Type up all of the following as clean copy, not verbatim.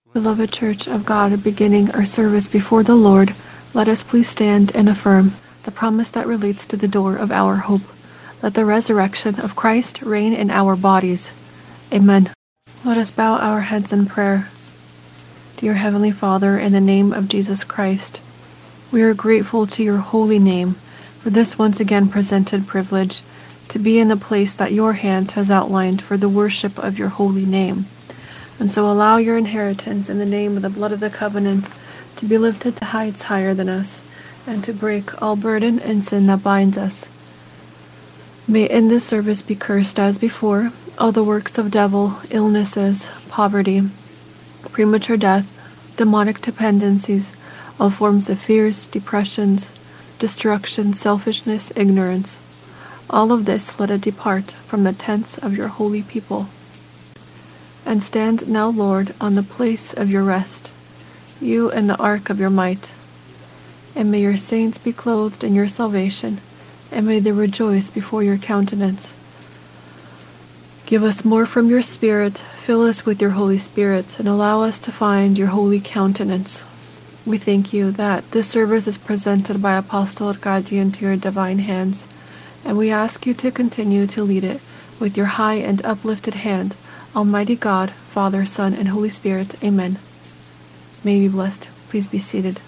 Beloved Church of God, beginning our service before the Lord, let us please stand and affirm the promise that relates to the door of our hope. Let the resurrection of Christ reign in our bodies. Amen. Let us bow our heads in prayer. Dear Heavenly Father, in the name of Jesus Christ, we are grateful to your holy name for this once again presented privilege to be in the place that your hand has outlined for the worship of your holy name. And so allow your inheritance in the name of the blood of the covenant to be lifted to heights higher than us, and to break all burden and sin that binds us. May in this service be cursed as before all the works of devil, illnesses, poverty, premature death, demonic dependencies, all forms of fears, depressions, destruction, selfishness, ignorance. All of this let it depart from the tents of your holy people. And stand now, Lord, on the place of your rest, you in the ark of your might. And may your saints be clothed in your salvation, and may they rejoice before your countenance. Give us more from your Spirit, fill us with your Holy Spirit, and allow us to find your holy countenance. We thank you that this service is presented by Apostle Arkady into your divine hands, and we ask you to continue to lead it with your high and uplifted hand, Almighty God, Father, Son, and Holy Spirit. Amen. May you be blessed. Please be seated.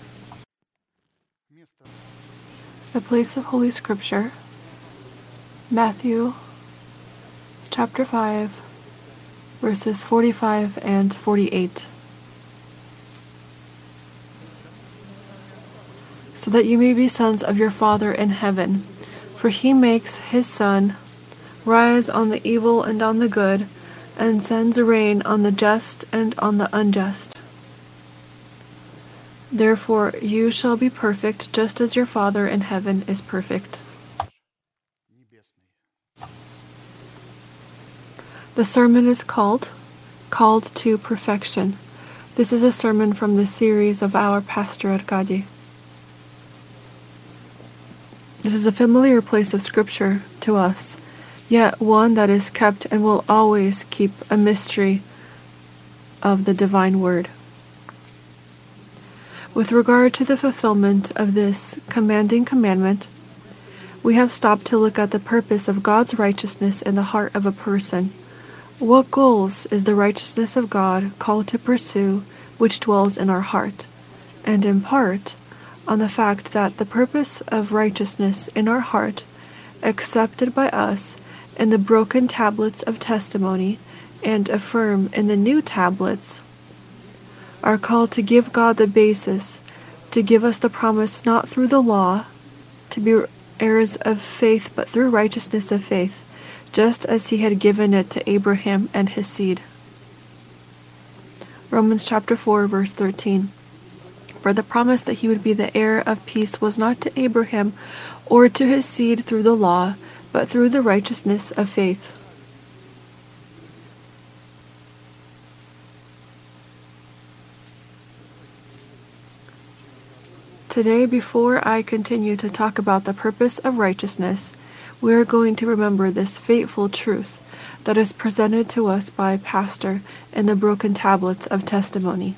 The place of Holy Scripture, Matthew chapter 5, verses 45 and 48. So that you may be sons of your Father in heaven, for he makes his sun rise on the evil and on the good, and sends rain on the just and on the unjust. Therefore you shall be perfect, just as your Father in heaven is perfect. The sermon is called to Perfection. This is a sermon from the series of our Pastor Arkady. This is a familiar place of Scripture to us, yet one that is kept and will always keep a mystery of the divine word. With regard to the fulfillment of this commanding commandment, we have stopped to look at the purpose of God's righteousness in the heart of a person. What goals is the righteousness of God called to pursue, which dwells in our heart? And in part, on the fact that the purpose of righteousness in our heart, accepted by us in the broken tablets of testimony and affirmed in the new tablets, are called to give God the basis, to give us the promise not through the law, to be heirs of faith, but through righteousness of faith, just as he had given it to Abraham and his seed. Romans chapter 4, verse 13. For the promise that he would be the heir of peace was not to Abraham or to his seed through the law, but through the righteousness of faith. Today, before I continue to talk about the purpose of righteousness, we are going to remember this fateful truth that is presented to us by Pastor in the broken tablets of testimony.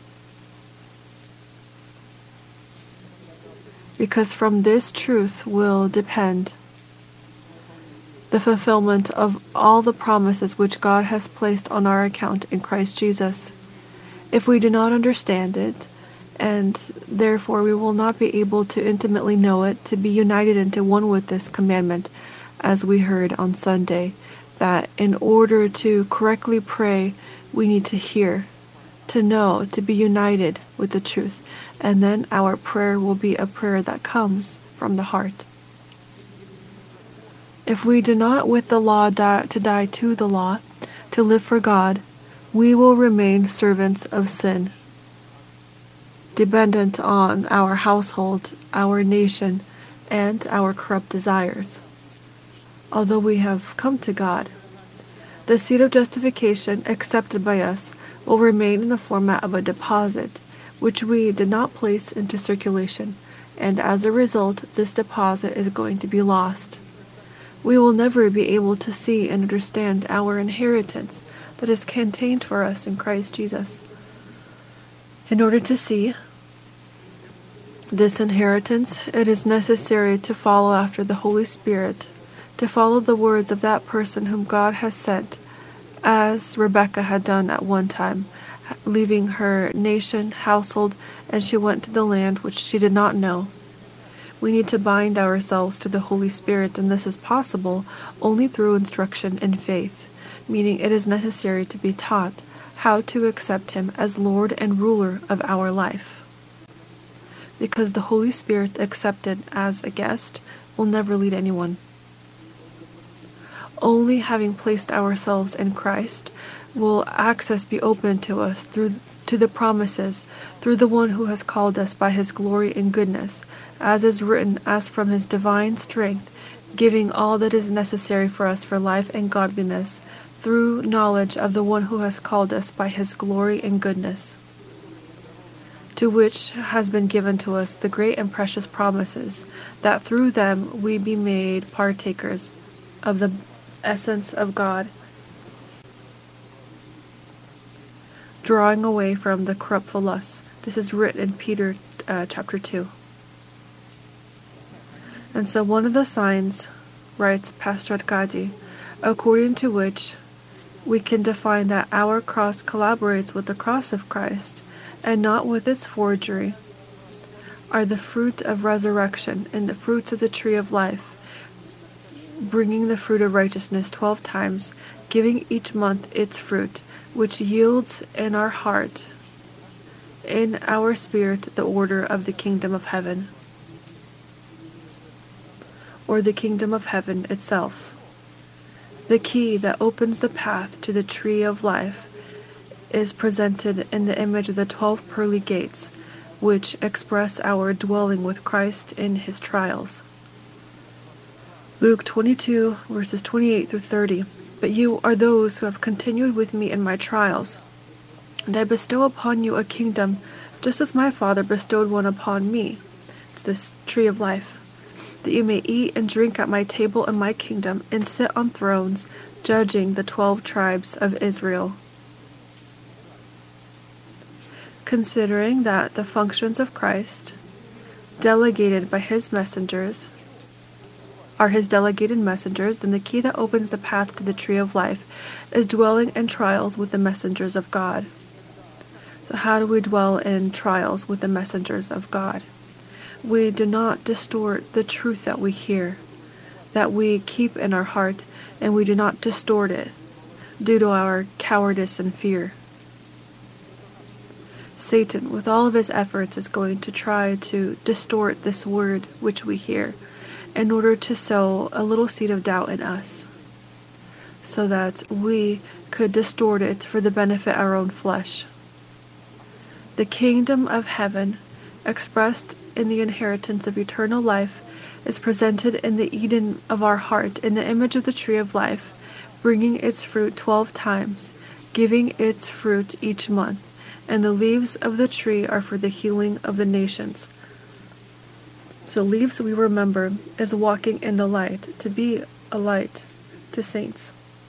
Because from this truth will depend the fulfillment of all the promises which God has placed on our account in Christ Jesus. If we do not understand it, and therefore we will not be able to intimately know it, to be united into one with this commandment, as we heard on Sunday, that in order to correctly pray, we need to hear, to know, to be united with the truth, and then our prayer will be a prayer that comes from the heart. If we do not with the law die to the law, to live for God, we will remain servants of sin, dependent on our household, our nation, and our corrupt desires. Although we have come to God, the seed of justification accepted by us will remain in the format of a deposit, which we did not place into circulation, and as a result, this deposit is going to be lost. We will never be able to see and understand our inheritance that is contained for us in Christ Jesus. In order to see this inheritance, it is necessary to follow after the Holy Spirit, to follow the words of that person whom God has sent, as Rebekah had done at one time, leaving her nation, household, and she went to the land which she did not know. We need to bind ourselves to the Holy Spirit, and this is possible only through instruction in faith, meaning it is necessary to be taught how to accept Him as Lord and ruler of our life. Because the Holy Spirit accepted as a guest will never lead anyone. Only having placed ourselves in Christ will access be open to us to the promises through the one who has called us by His glory and goodness, as is written, as from His divine strength, giving all that is necessary for us for life and godliness, through knowledge of the one who has called us by His glory and goodness, to which has been given to us the great and precious promises, that through them we be made partakers of the essence of God, drawing away from the corruptful lusts. This is written in Peter chapter 2. And so one of the signs, writes Pastor Arkady, according to which we can define that our cross collaborates with the cross of Christ, and not with its forgery, are the fruit of resurrection and the fruits of the tree of life, bringing the fruit of righteousness 12 times, giving each month its fruit, which yields in our heart, in our spirit, the order of the kingdom of heaven, or the kingdom of heaven itself. The key that opens the path to the tree of life is presented in the image of the 12 pearly gates, which express our dwelling with Christ in His trials. Luke 22, verses 28 through 30. But you are those who have continued with me in my trials, and I bestow upon you a kingdom, just as my Father bestowed one upon me. It's this tree of life, that you may eat and drink at my table in my kingdom, and sit on thrones, judging the 12 tribes of Israel. Considering that the functions of Christ, delegated by His messengers, are His delegated messengers, then the key that opens the path to the tree of life is dwelling in trials with the messengers of God. So how do we dwell in trials with the messengers of God? We do not distort the truth that we hear, that we keep in our heart, and we do not distort it due to our cowardice and fear. Satan, with all of his efforts, is going to try to distort this word which we hear in order to sow a little seed of doubt in us, so that we could distort it for the benefit of our own flesh. The kingdom of heaven, expressed in the inheritance of eternal life, is presented in the Eden of our heart, in the image of the tree of life, bringing its fruit 12 times, giving its fruit each month, and the leaves of the tree are for the healing of the nations. So leaves, we remember, is walking in the light, to be a light to saints.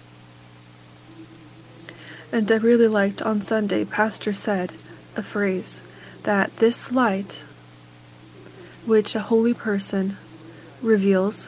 And I really liked on Sunday, Pastor said a phrase, that this light, which a holy person reveals,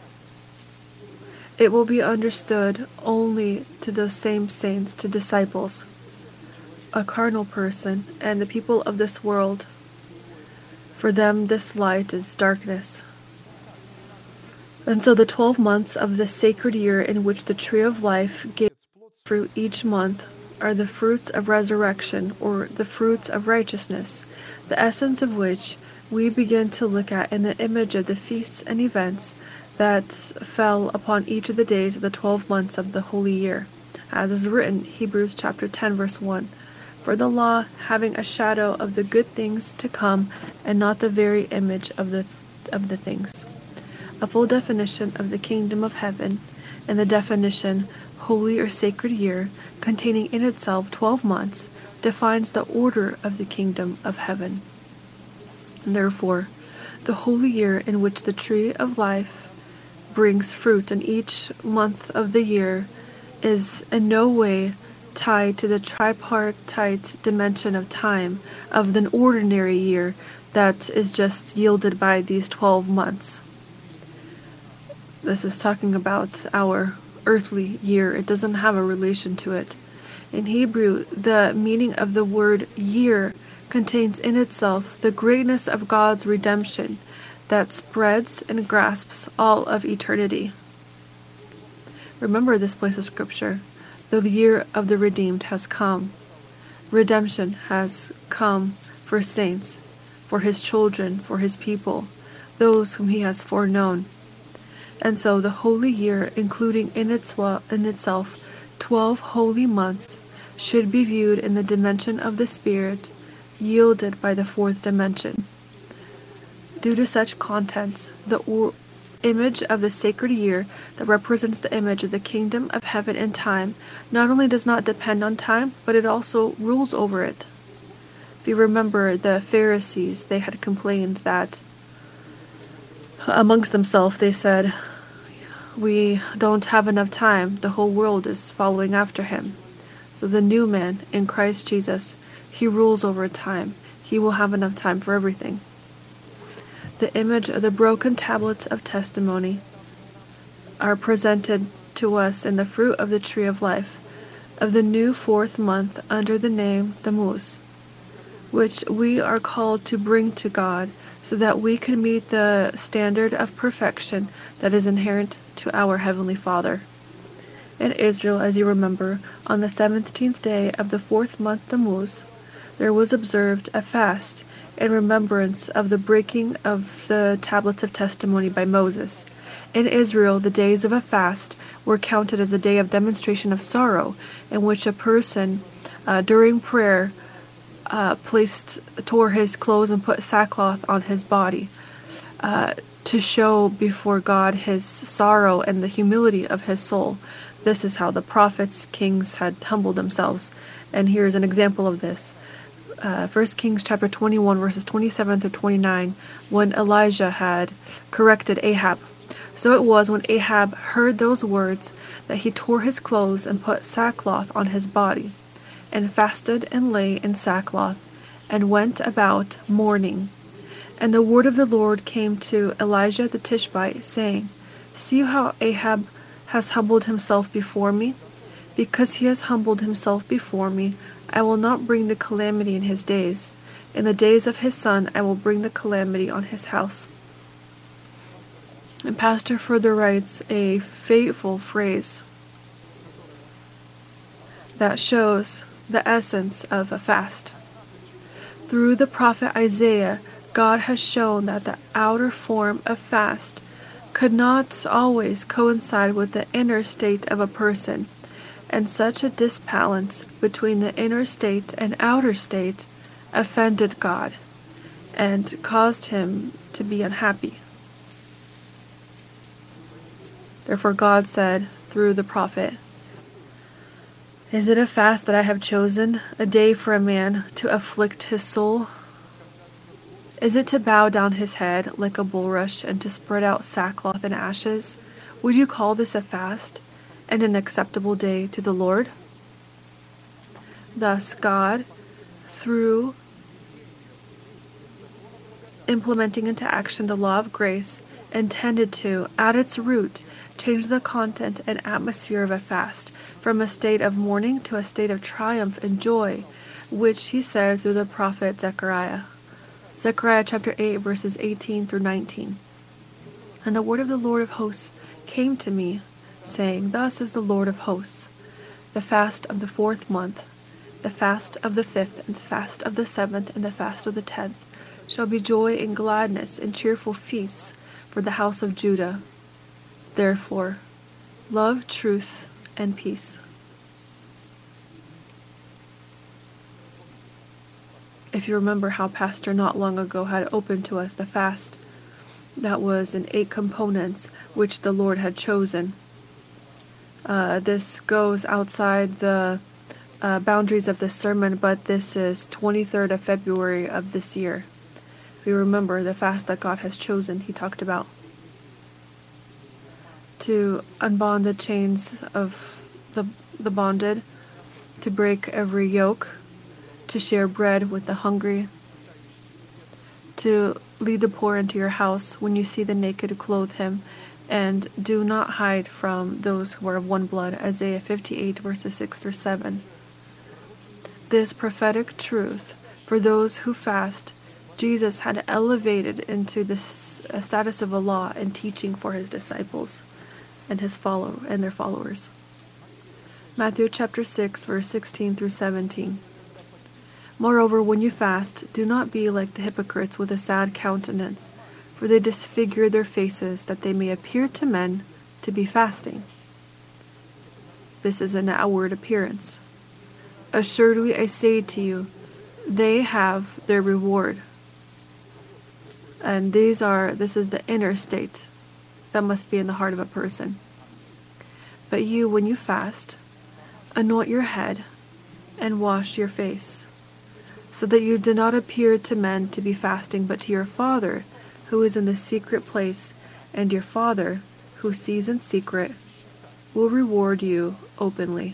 it will be understood only to those same saints, to disciples. A carnal person and the people of this world, for them this light is darkness. And so the 12 months of the sacred year in which the tree of life gives fruit each month are the fruits of resurrection, or the fruits of righteousness, the essence of which we begin to look at in the image of the feasts and events that fell upon each of the days of the 12 months of the holy year, as is written, Hebrews chapter 10, verse 1. For the law, having a shadow of the good things to come, and not the very image of the things. A full definition of the kingdom of heaven, and the definition holy or sacred year, containing in itself 12 months, defines the order of the kingdom of heaven. And therefore, the holy year in which the tree of life brings fruit in each month of the year is in no way tied to the tripartite dimension of time of an ordinary year that is just yielded by these 12 months. This is talking about our earthly year. It doesn't have a relation to it. In Hebrew, the meaning of the word year contains in itself the greatness of God's redemption that spreads and grasps all of eternity. Remember this place of scripture. The year of the redeemed has come. Redemption has come for saints, for his children, for his people, those whom he has foreknown. And so the holy year, including in itself 12 holy months, should be viewed in the dimension of the Spirit, yielded by the fourth dimension. Due to such contents, the image of the sacred year that represents the image of the kingdom of heaven and time not only does not depend on time, but it also rules over it. If you remember the Pharisees, they had complained that amongst themselves they said, "We don't have enough time, the whole world is following after him." So the new man in Christ Jesus, he rules over time. He will have enough time for everything. The image of the broken tablets of testimony are presented to us in the fruit of the tree of life, of the new fourth month under the name Tammuz, which we are called to bring to God so that we can meet the standard of perfection that is inherent to our Heavenly Father. In Israel, as you remember, on the 17th day of the fourth month Tammuz, there was observed a fast in remembrance of the breaking of the tablets of testimony by Moses. In Israel, the days of a fast were counted as a day of demonstration of sorrow, in which a person, during prayer, tore his clothes and put sackcloth on his body, to show before God his sorrow and the humility of his soul. This is how the prophets, kings had humbled themselves. And here's an example of this. 1 Kings chapter 21 verses 27 through 29, when Elijah had corrected Ahab. So it was when Ahab heard those words that he tore his clothes and put sackcloth on his body, and fasted and lay in sackcloth, and went about mourning. And the word of the Lord came to Elijah the Tishbite, saying, "See how Ahab has humbled himself before me? Because he has humbled himself before me, I will not bring the calamity in his days. In the days of his son, I will bring the calamity on his house." And Pastor further writes a fateful phrase that shows the essence of a fast. Through the prophet Isaiah, God has shown that the outer form of fast could not always coincide with the inner state of a person, and such a disbalance between the inner state and outer state offended God and caused him to be unhappy. Therefore God said through the prophet, "Is it a fast that I have chosen, a day for a man to afflict his soul? Is it to bow down his head like a bulrush and to spread out sackcloth and ashes? Would you call this a fast and an acceptable day to the Lord?" Thus God, through implementing into action the law of grace, intended to, at its root, change the content and atmosphere of a fast from a state of mourning to a state of triumph and joy, which he said through the prophet Zechariah. Zechariah chapter 8 verses 18 through 19. "And the word of the Lord of hosts came to me, saying, Thus is the Lord of hosts, the fast of the fourth month, the fast of the fifth, and the fast of the seventh, and the fast of the 10th, shall be joy and gladness and cheerful feasts for the house of Judah. Therefore, love, truth, and peace." If you remember how Pastor not long ago had opened to us the fast that was in 8 components which the Lord had chosen. This goes outside the boundaries of the sermon, but this is 23rd of February of this year. If you remember the fast that God has chosen, he talked about to unbond the chains of the bonded, to break every yoke, to share bread with the hungry, to lead the poor into your house. When you see the naked, clothe him, and do not hide from those who are of one blood. Isaiah 58 verses 6 through 7. This prophetic truth for those who fast, Jesus had elevated into the status of a law and teaching for his disciples and their followers. Matthew chapter 6 verse 16 through 17. Moreover, when you fast, do not be like the hypocrites with a sad countenance, for they disfigure their faces, that they may appear to men to be fasting. This is an outward appearance. Assuredly I say to you, they have their reward. And this is the inner state that must be in the heart of a person. But you, when you fast, anoint your head and wash your face, so that you do not appear to men to be fasting, but to your Father who is in the secret place, and your Father who sees in secret will reward you openly.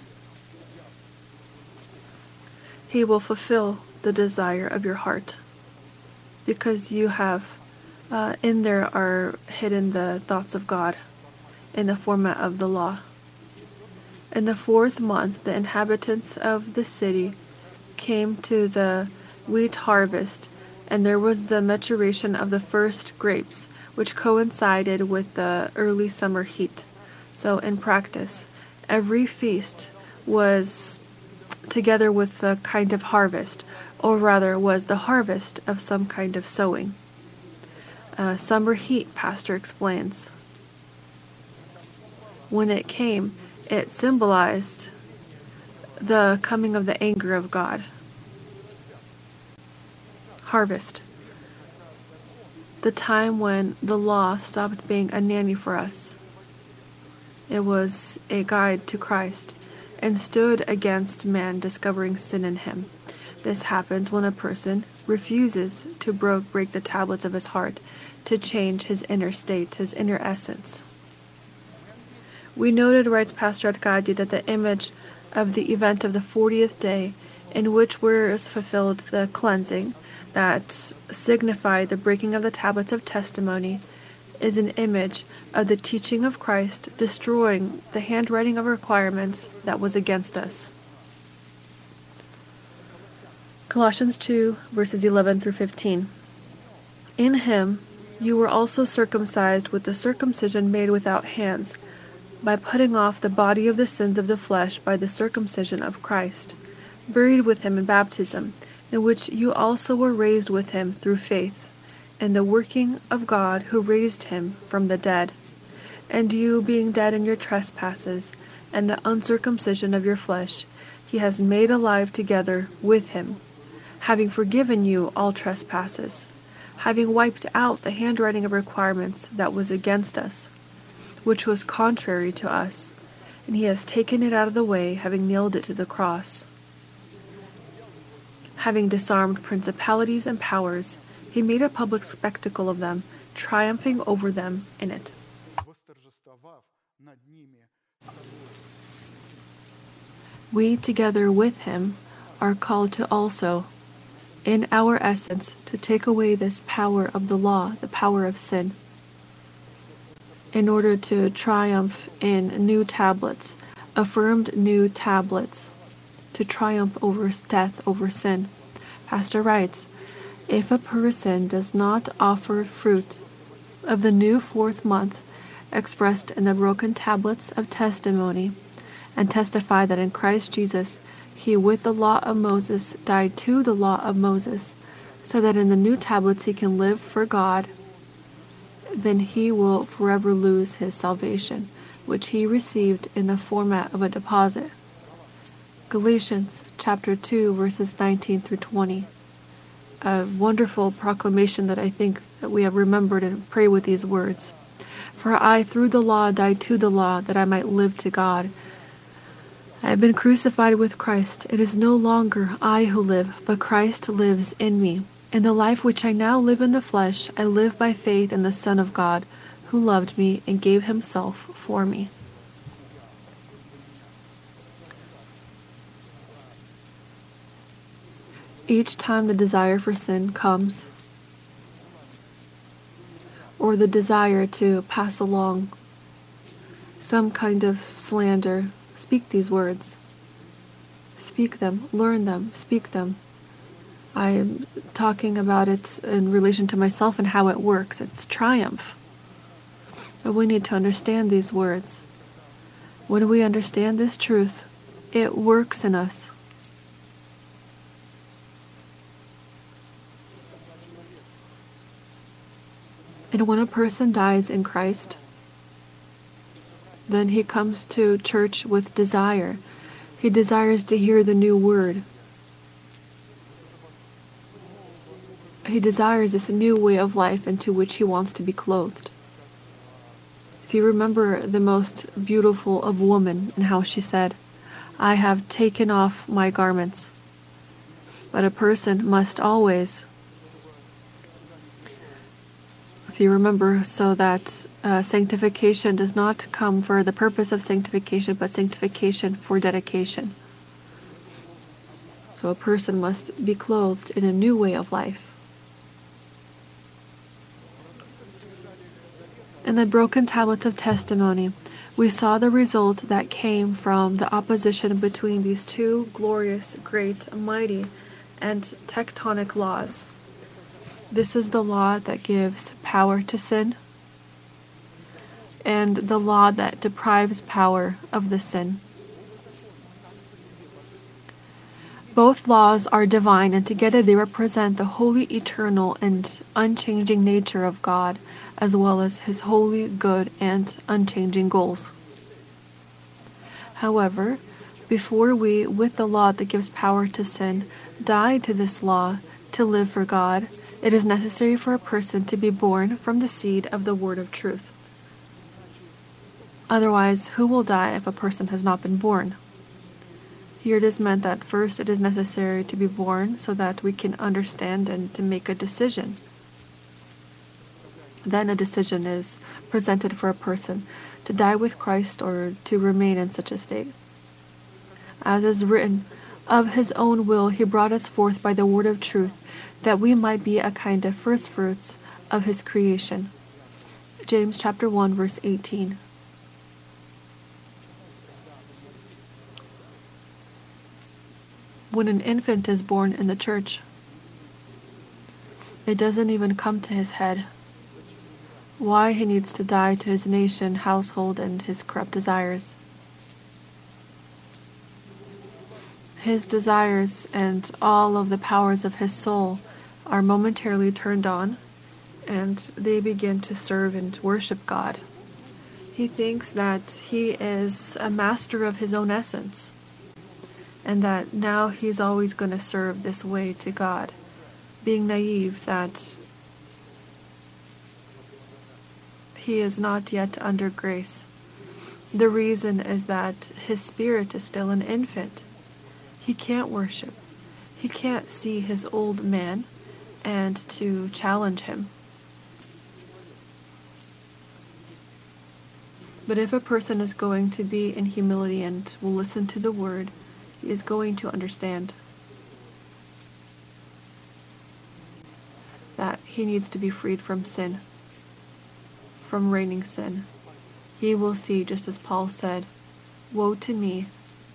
He will fulfill the desire of your heart, because you have in there are hidden the thoughts of God in the format of the law. In the 4th month, the inhabitants of the city came to the wheat harvest, and there was the maturation of the first grapes, which coincided with the early summer heat. So in practice, every feast was together with the kind of harvest, or rather was the harvest of some kind of sowing. Summer heat, Pastor explains. When it came, it symbolized the coming of the anger of God. Harvest. The time when the law stopped being a nanny for us. It was a guide to Christ and stood against man discovering sin in him. This happens when a person refuses to break the tablets of his heart, to change his inner state, his inner essence. We noted, writes Pastor Arkady, that the image of the event of the 40th day, in which was fulfilled the cleansing that signified the breaking of the tablets of testimony, is an image of the teaching of Christ destroying the handwriting of requirements that was against us. Colossians 2 verses 11 through 15. In him you were also circumcised with the circumcision made without hands, by putting off the body of the sins of the flesh by the circumcision of Christ, buried with him in baptism, in which you also were raised with him through faith, in the working of God who raised him from the dead. And you, being dead in your trespasses, and the uncircumcision of your flesh, he has made alive together with him, having forgiven you all trespasses, having wiped out the handwriting of requirements that was against us, which was contrary to us, and he has taken it out of the way, having nailed it to the cross. Having disarmed principalities and powers, he made a public spectacle of them, triumphing over them in it. We, together with him, are called to also, in our essence, to take away this power of the law, the power of sin, in order to triumph in new tablets, affirmed new tablets, to triumph over death, over sin. Pastor writes, if a person does not offer fruit of the new 4th month expressed in the broken tablets of testimony, and testify that in Christ Jesus he with the law of Moses died to the law of Moses, so that in the new tablets he can live for God, then he will forever lose his salvation, which he received in the format of a deposit. Galatians chapter 2 verses 19 through 20. A wonderful proclamation that I think that we have remembered and pray with these words. For I through the law died to the law, that I might live to God. I have been crucified with Christ. It is no longer I who live, but Christ lives in me. In the life which I now live in the flesh, I live by faith in the Son of God, who loved me and gave himself for me. Each time the desire for sin comes, or the desire to pass along some kind of slander, speak these words. Speak them, learn them, speak them. I am talking about it in relation to myself and how it works. It's triumph. But we need to understand these words. When we understand this truth, it works in us. And when a person dies in Christ, then he comes to church with desire. He desires to hear the new word. He desires this new way of life into which he wants to be clothed. If you remember the most beautiful of women and how she said, "I have taken off my garments." But a person must always, if you remember, so that sanctification does not come for the purpose of sanctification, but sanctification for dedication. So a person must be clothed in a new way of life. In the broken tablet of testimony, we saw the result that came from the opposition between these two glorious, great, mighty, and tectonic laws. This is the law that gives power to sin, and the law that deprives power of the sin. Both laws are divine, and together they represent the holy, eternal, and unchanging nature of God, as well as His holy, good, and unchanging goals. However, before we, with the law that gives power to sin, die to this law to live for God, it is necessary for a person to be born from the seed of the word of truth. Otherwise, who will die if a person has not been born? Here it is meant that first it is necessary to be born so that we can understand and to make a decision. Then a decision is presented for a person to die with Christ or to remain in such a state. As is written, "Of His own will He brought us forth by the word of truth, that we might be a kind of first fruits of His creation." James chapter 1, verse 18. When an infant is born in the church, it doesn't even come to his head why he needs to die to his nation, household, and his corrupt desires. His desires and all of the powers of his soul are momentarily turned on, and they begin to serve and worship God. He thinks that he is a master of his own essence, and that now he's always going to serve this way to God, being naive that he is not yet under grace. The reason is that his spirit is still an infant. He can't worship. He can't see his old man and to challenge him. But if a person is going to be in humility and will listen to the word, he is going to understand that he needs to be freed from sin, from reigning sin. He will see, just as Paul said, "Woe to me,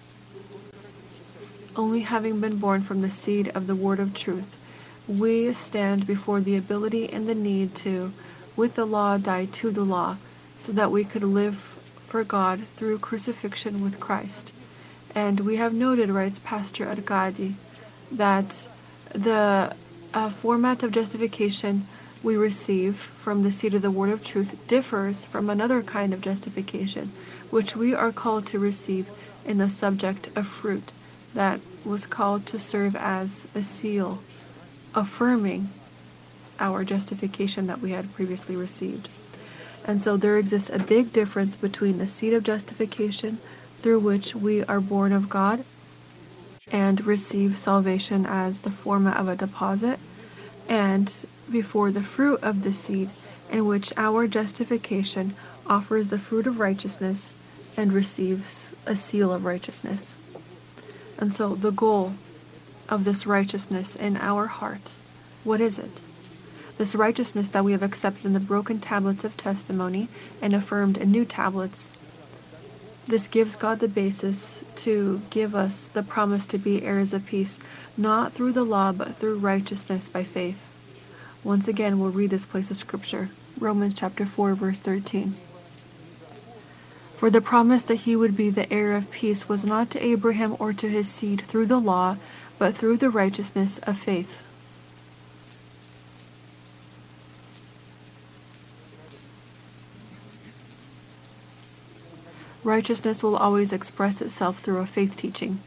only having been born from the seed of the word of truth, we stand before the ability and the need to, with the law, die to the law, so that we could live for God through crucifixion with Christ." And we have noted, writes Pastor Arkady, that the format of justification we receive from the seed of the word of truth differs from another kind of justification, which we are called to receive in the subject of fruit, that was called to serve as a seal, affirming our justification that we had previously received. And so there exists a big difference between the seed of justification, through which we are born of God and receive salvation as the format of a deposit, and before the fruit of the seed, in which our justification offers the fruit of righteousness and receives a seal of righteousness. And so the goal of this righteousness in our heart. What is it? This righteousness that we have accepted in the broken tablets of testimony and affirmed in new tablets. This gives God the basis to give us the promise to be heirs of peace, not through the law, but through righteousness by faith. Once again, we'll read this place of scripture, Romans chapter 4, verse 13. For the promise that he would be the heir of peace was not to Abraham or to his seed through the law, but through the righteousness of faith. Righteousness will always express itself through a faith teaching.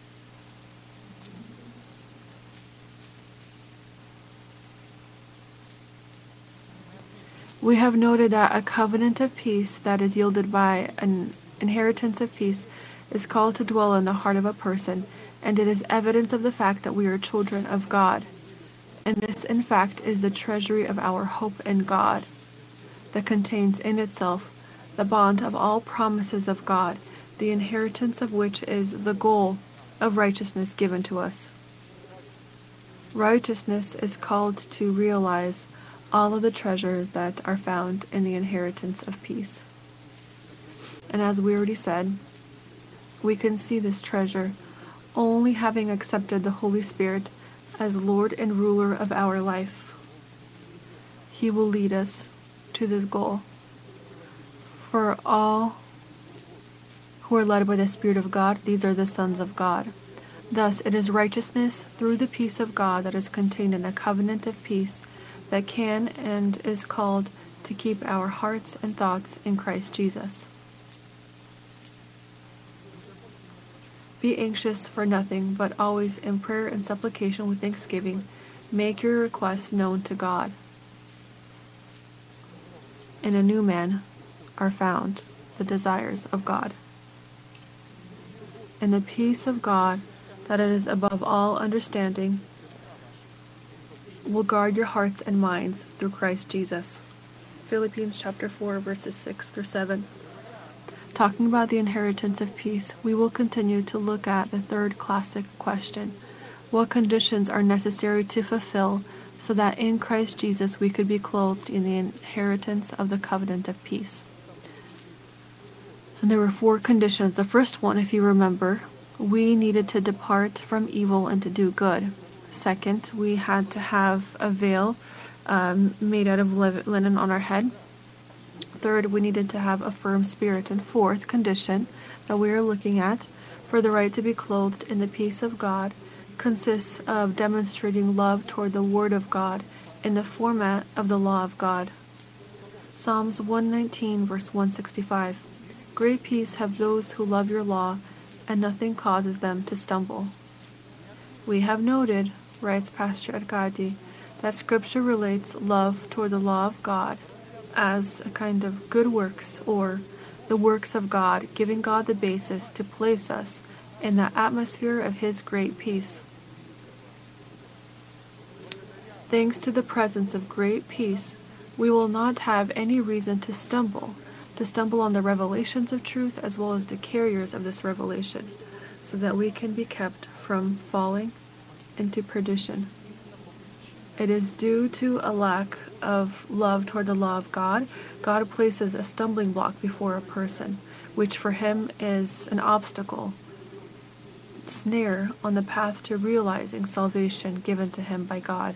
We have noted that a covenant of peace that is yielded by an inheritance of peace is called to dwell in the heart of a person, and it is evidence of the fact that we are children of God. And this, in fact, is the treasury of our hope in God, that contains in itself the bond of all promises of God, the inheritance of which is the goal of righteousness given to us. Righteousness is called to realize all of the treasures that are found in the inheritance of peace. And as we already said, we can see this treasure only having accepted the Holy Spirit as Lord and ruler of our life. He will lead us to this goal. For all who are led by the Spirit of God, these are the sons of God. Thus, it is righteousness through the peace of God that is contained in a covenant of peace that can and is called to keep our hearts and thoughts in Christ Jesus. Be anxious for nothing, but always in prayer and supplication with thanksgiving, make your requests known to God. In a new man are found the desires of God. And the peace of God, that it is above all understanding, will guard your hearts and minds through Christ Jesus. Philippians chapter 4, verses 6 through 7. Talking about the inheritance of peace, we will continue to look at the third classic question. What conditions are necessary to fulfill so that in Christ Jesus we could be clothed in the inheritance of the covenant of peace? And there were 4 conditions. The first one, if you remember, we needed to depart from evil and to do good. Second, we had to have a veil made out of linen on our head. Third, we needed to have a firm spirit. And fourth condition that we are looking at for the right to be clothed in the peace of God consists of demonstrating love toward the Word of God in the format of the law of God. Psalms 119, verse 165. Great peace have those who love your law, and nothing causes them to stumble. We have noted, writes Pastor Arkady, that Scripture relates love toward the law of God as a kind of good works, or the works of God, giving God the basis to place us in the atmosphere of His great peace. Thanks to the presence of great peace, we will not have any reason to stumble on the revelations of truth as well as the carriers of this revelation, so that we can be kept from falling into perdition. It is due to a lack of love toward the law of God. God places a stumbling block before a person, which for him is an obstacle, snare on the path to realizing salvation given to him by God.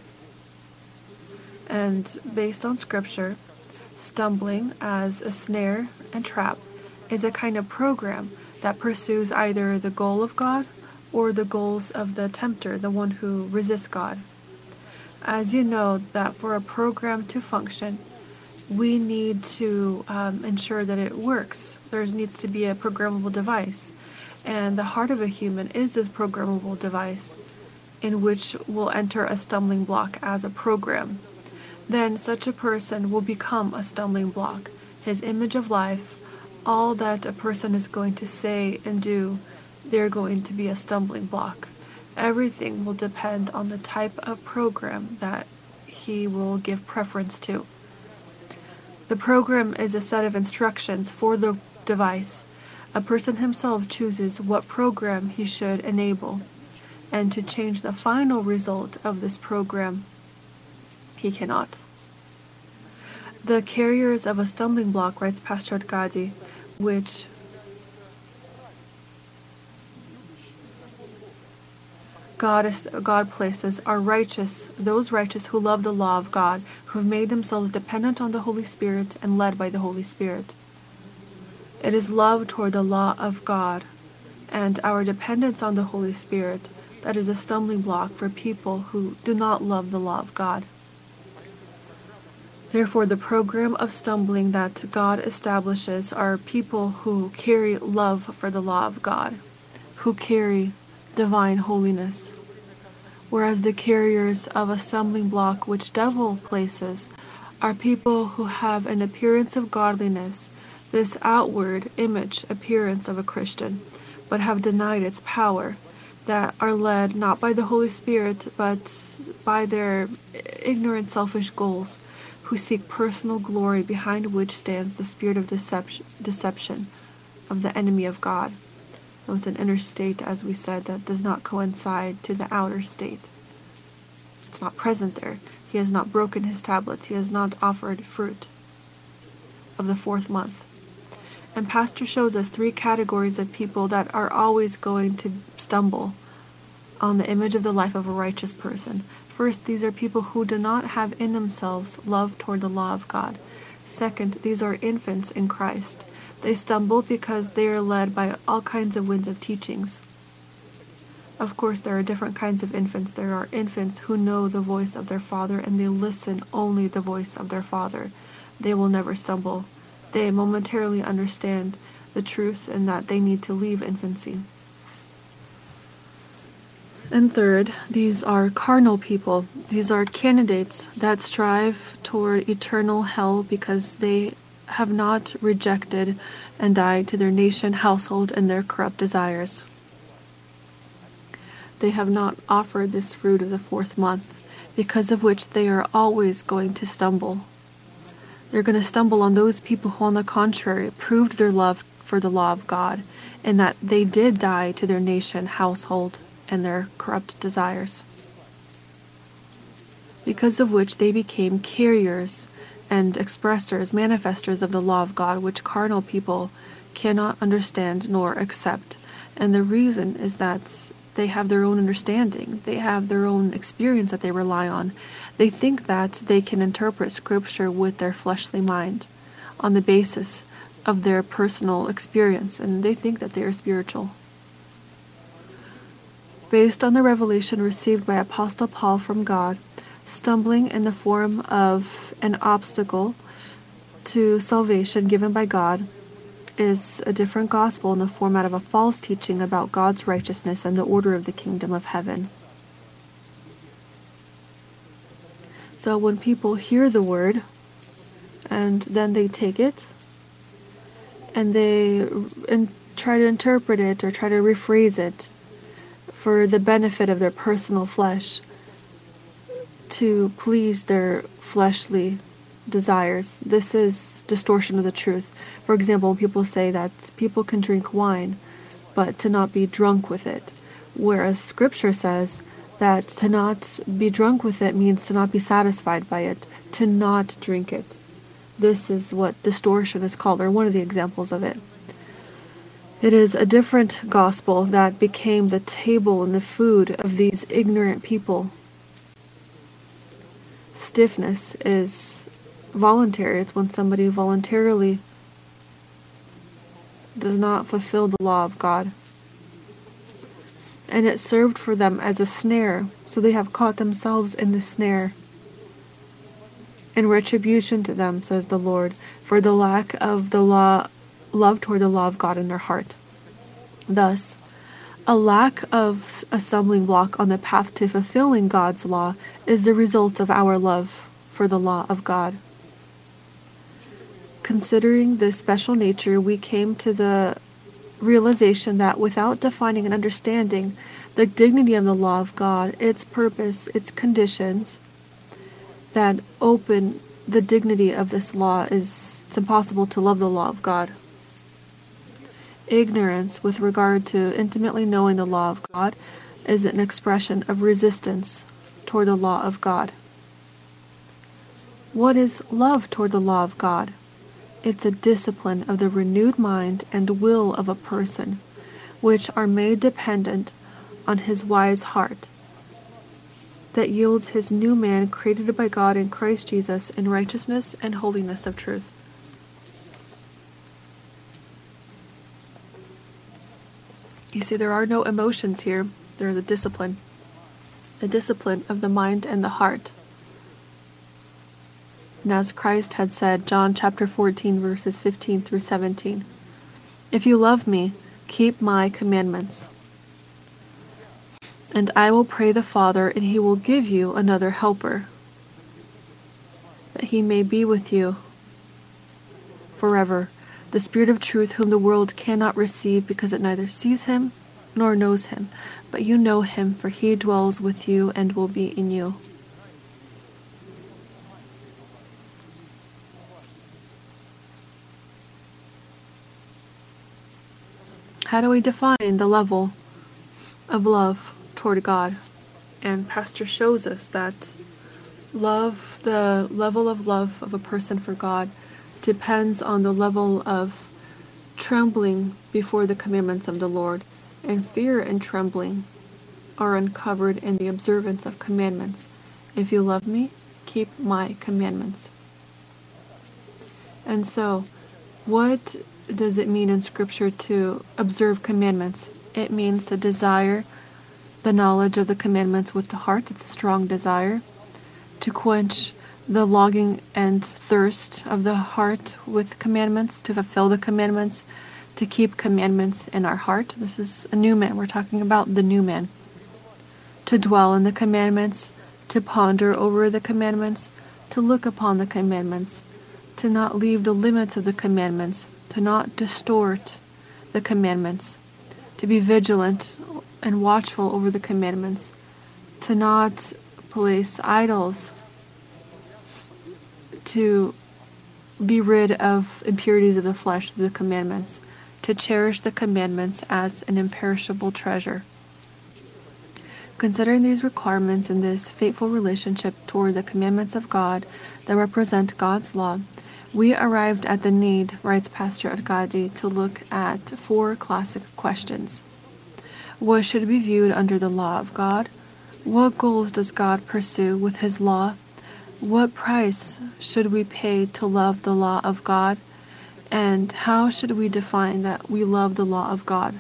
And based on Scripture, stumbling as a snare and trap is a kind of program that pursues either the goal of God or the goals of the tempter, the one who resists God. As you know, that for a program to function, we need to ensure that it works. There needs to be a programmable device. And the heart of a human is this programmable device in which will enter a stumbling block as a program. Then such a person will become a stumbling block. His image of life, all that a person is going to say and do, they're going to be a stumbling block. Everything will depend on the type of program that he will give preference to. The program is a set of instructions for the device. A person himself chooses what program he should enable. and to change the final result of this program, he cannot. The carriers of a stumbling block, writes Pastor Arkady, which God places are righteous, those righteous who love the law of God, who have made themselves dependent on the Holy Spirit and led by the Holy Spirit. It is love toward the law of God and our dependence on the Holy Spirit that is a stumbling block for people who do not love the law of God. Therefore, the program of stumbling that God establishes are people who carry love for the law of God, who carry divine holiness, whereas the carriers of a stumbling block which devil places are people who have an appearance of godliness, this outward image appearance of a Christian, but have denied its power, that are led not by the Holy Spirit but by their ignorant selfish goals, who seek personal glory, behind which stands the spirit of deception of the enemy of God. It was an inner state, as we said, that does not coincide to the outer state. It's not present there. He has not broken his tablets. He has not offered fruit of the 4th month. And Pastor shows us 3 categories of people that are always going to stumble on the image of the life of a righteous person. First, these are people who do not have in themselves love toward the law of God. Second, these are infants in Christ. They stumble because they are led by all kinds of winds of teachings. Of course, there are different kinds of infants. There are infants who know the voice of their father and they listen only the voice of their father. They will never stumble. They momentarily understand the truth and that they need to leave infancy. And third, these are carnal people. These are candidates that strive toward eternal hell because they have not rejected and died to their nation, household, and their corrupt desires. They have not offered this fruit of the 4th month, because of which they are always going to stumble. They're going to stumble on those people who, on the contrary, proved their love for the law of God, and that they did die to their nation, household, and their corrupt desires, because of which they became carriers and expressors, manifestors of the law of God, which carnal people cannot understand nor accept. And the reason is that they have their own understanding. They have their own experience that they rely on. They think that they can interpret Scripture with their fleshly mind on the basis of their personal experience, and they think that they are spiritual. Based on the revelation received by Apostle Paul from God, stumbling in the form of an obstacle to salvation given by God is a different gospel in the format of a false teaching about God's righteousness and the order of the kingdom of heaven. So when people hear the word and then they take it and they try to interpret it or try to rephrase it for the benefit of their personal flesh, to please their fleshly desires, this is distortion of the truth. For example, when people say that people can drink wine, but to not be drunk with it, whereas Scripture says that to not be drunk with it means to not be satisfied by it, to not drink it. This is what distortion is called, or one of the examples of it. It is a different gospel that became the table and the food of these ignorant people. Stiffness is voluntary. It's when somebody voluntarily does not fulfill the law of God. And it served for them as a snare, so they have caught themselves in the snare. In retribution to them, says the Lord, for the lack of the love toward the law of God in their heart. Thus, a lack of a stumbling block on the path to fulfilling God's law is the result of our love for the law of God. Considering this special nature, we came to the realization that without defining and understanding the dignity of the law of God, its purpose, its conditions that open the dignity of this law, it's impossible to love the law of God. Ignorance with regard to intimately knowing the law of God is an expression of resistance toward the law of God. What is love toward the law of God? It's a discipline of the renewed mind and will of a person, which are made dependent on his wise heart, that yields his new man created by God in Christ Jesus in righteousness and holiness of truth. You see, there are no emotions here. There is a discipline of the mind and the heart. And as Christ had said, John chapter 14, verses 15 through 17, "If you love me, keep my commandments. And I will pray the Father, and he will give you another helper, that he may be with you forever, the Spirit of truth, whom the world cannot receive, because it neither sees him nor knows him. But you know him, for he dwells with you and will be in you." How do we define the level of love toward God? And Pastor shows us that love, the level of love of a person for God, depends on the level of trembling before the commandments of the Lord. And fear and trembling are uncovered in the observance of commandments. If you love me, keep my commandments. And so, what does it mean in Scripture to observe commandments? It means to desire the knowledge of the commandments with the heart. It's a strong desire. To quench the longing and thirst of the heart with commandments, to fulfill the commandments, to keep commandments in our heart. This is a new man. We're talking about the new man. To dwell in the commandments, to ponder over the commandments, to look upon the commandments, to not leave the limits of the commandments, to not distort the commandments, to be vigilant and watchful over the commandments, to not place idols, to be rid of impurities of the flesh through the commandments, to cherish the commandments as an imperishable treasure. Considering these requirements in this faithful relationship toward the commandments of God that represent God's law, we arrived at the need, writes Pastor Arkady, to look at 4 classic questions. What should be viewed under the law of God? What goals does God pursue with his law? What price should we pay to love the law of God? And how should we define that we love the law of God?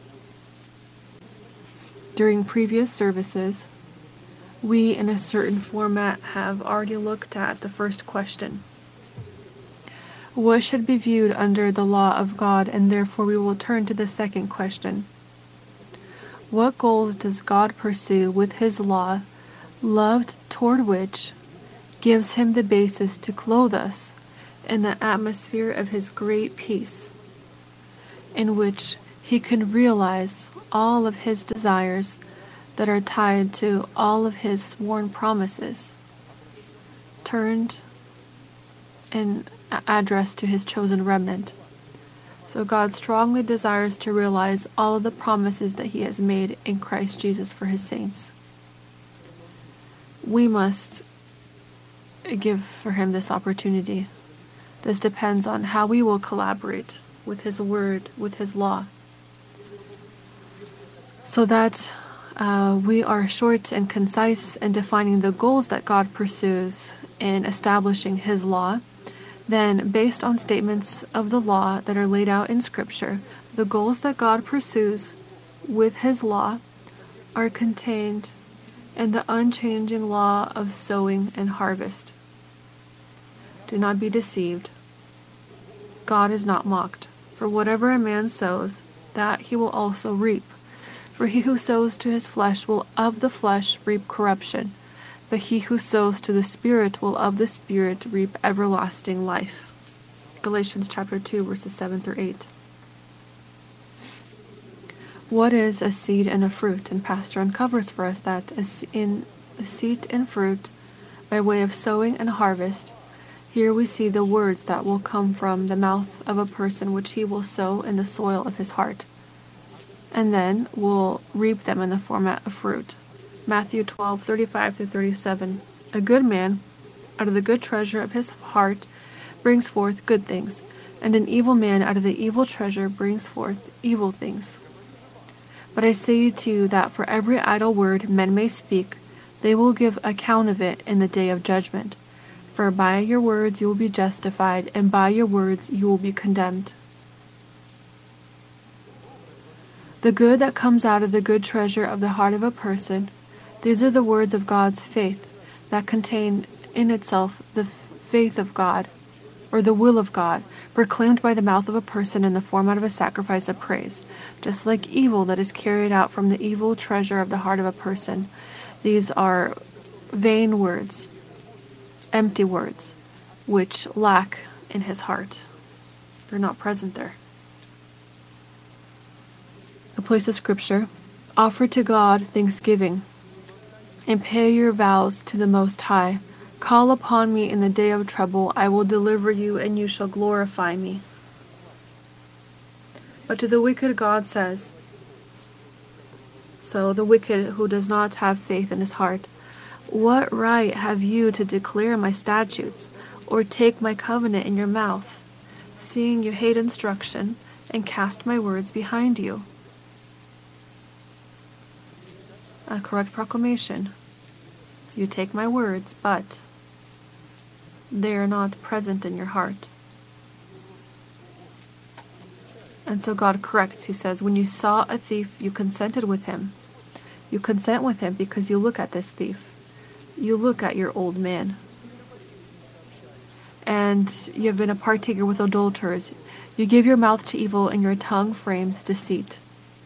During previous services, we in a certain format have already looked at the first question. What should be viewed under the law of God? And therefore we will turn to the second question. What goals does God pursue with his law, loved toward which gives him the basis to clothe us in the atmosphere of his great peace, in which he can realize all of his desires that are tied to all of his sworn promises, turned and addressed to his chosen remnant. So God strongly desires to realize all of the promises that he has made in Christ Jesus for his saints. We must give for him this opportunity. This depends on how we will collaborate with his word, with his law, so that we are short and concise in defining the goals that God pursues in establishing his law. Then, based on statements of the law that are laid out in Scripture, the goals that God pursues with his law are contained in the unchanging law of sowing and harvest. Do not be deceived. God is not mocked. For whatever a man sows, that he will also reap. For he who sows to his flesh will of the flesh reap corruption, but he who sows to the Spirit will of the Spirit reap everlasting life. Galatians chapter 2, verses 7 through 8. What is a seed and a fruit? And Pastor uncovers for us that in the seed and fruit, by way of sowing and harvest, here we see the words that will come from the mouth of a person which he will sow in the soil of his heart. and then we'll reap them in the format of fruit. Matthew 12:35-37. A good man, out of the good treasure of his heart, brings forth good things, and an evil man out of the evil treasure brings forth evil things. But I say to you that for every idle word men may speak, they will give account of it in the day of judgment. For by your words you will be justified, and by your words you will be condemned. The good that comes out of the good treasure of the heart of a person, these are the words of God's faith that contain in itself the faith of God, or the will of God, proclaimed by the mouth of a person in the format of a sacrifice of praise, just like evil that is carried out from the evil treasure of the heart of a person. These are vain words, empty words, which lack in his heart. They're not present there. A place of scripture. Offer to God thanksgiving, and pay your vows to the Most High. Call upon me in the day of trouble. I will deliver you, and you shall glorify me. But to the wicked God says, so the wicked who does not have faith in his heart, what right have you to declare my statutes, or take my covenant in your mouth, seeing you hate instruction, and cast my words behind you? A correct proclamation. You take my words, but they are not present in your heart. And so God corrects. He says, when you saw a thief, you consented with him. You consent with him because you look at this thief. You look at your old man. And you have been a partaker with adulterers. You give your mouth to evil, and your tongue frames deceit.